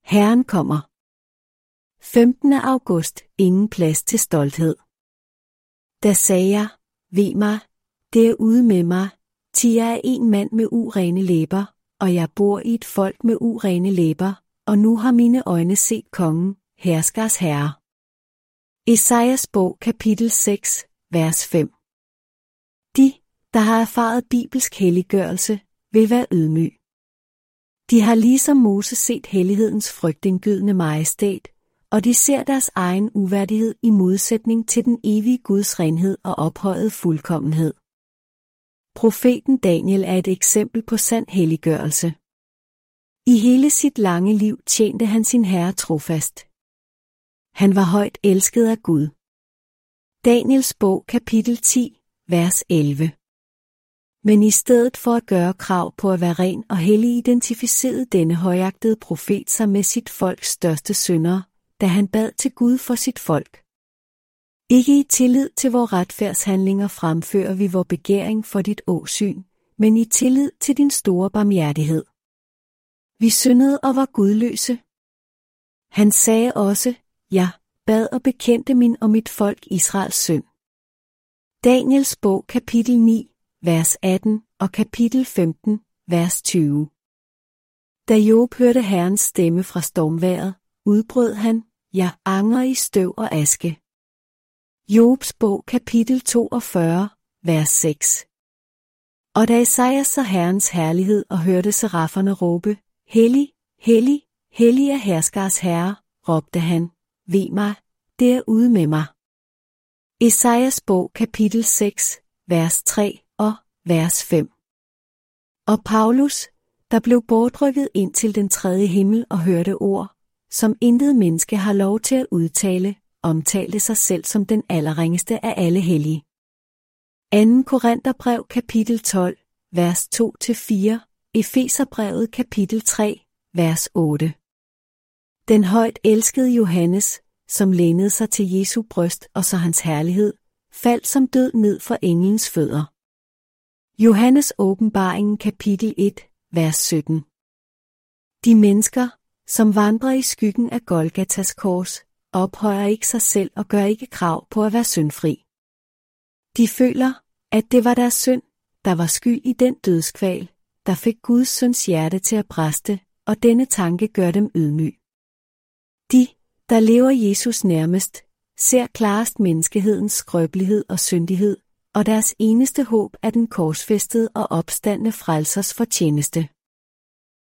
Herren kommer. 15. august. Ingen plads til stolthed. Da sagde jeg, ved mig, det er ude med mig, ti jeg er en mand med urene læber, og jeg bor i et folk med urene læber, og nu har mine øjne set kongen, herskers herre. Esajas bog kapitel 6, vers 5. De, der har erfaret bibelsk helliggørelse, vil være ydmyg. De har ligesom Moses set hellighedens frygtindgydende majestæt, og de ser deres egen uværdighed i modsætning til den evige Guds renhed og ophøjet fuldkommenhed. Profeten Daniel er et eksempel på sand helliggørelse. I hele sit lange liv tjente han sin herre trofast. Han var højt elsket af Gud. Daniels bog kapitel 10, vers 11. Men i stedet for at gøre krav på at være ren og hellig, identificerede denne højagtede profet sig med sit folks største syndere, da han bad til Gud for sit folk. Ikke i tillid til vores retfærdshandlinger fremfører vi vor begæring for dit åsyn, men i tillid til din store barmhjertighed. Vi syndede og var gudløse. Han sagde også, jeg bad og bekendte min og mit folk Israels synd. Daniels bog kapitel 9, vers 18 og kapitel 15, vers 20. Da Job hørte Herrens stemme fra stormvejret, udbrød han, jeg anger i støv og aske. Jobs bog kapitel 42, vers 6. Og da Esajas så Herrens herlighed og hørte seraferne råbe, hellig, hellig, hellig er herskers herre, råbte han, ved mig, det er ude med mig. Esajas bog kapitel 6, vers 3 og vers 5. Og Paulus, der blev bortrykket ind til den tredje himmel og hørte ord, som intet menneske har lov til at udtale, omtalte sig selv som den allerringeste af alle hellige. 2. Korintherbrev kapitel 12, vers 2-4, Efeserbrevet kapitel 3, vers 8. Den højt elskede Johannes, som lænede sig til Jesu bryst og så hans herlighed, faldt som død ned for englens fødder. Johannes åbenbaringen kapitel 1, vers 17. De mennesker, som vandrer i skyggen af Golgatas kors, ophøjer ikke sig selv og gør ikke krav på at være syndfri. De føler, at det var deres synd, der var skyld i den dødskval, der fik Guds søns hjerte til at briste, og denne tanke gør dem ydmyg. De, der lever Jesus nærmest, ser klarest menneskehedens skrøbelighed og syndighed, og deres eneste håb er den korsfæstede og opstandne frelsers fortjeneste.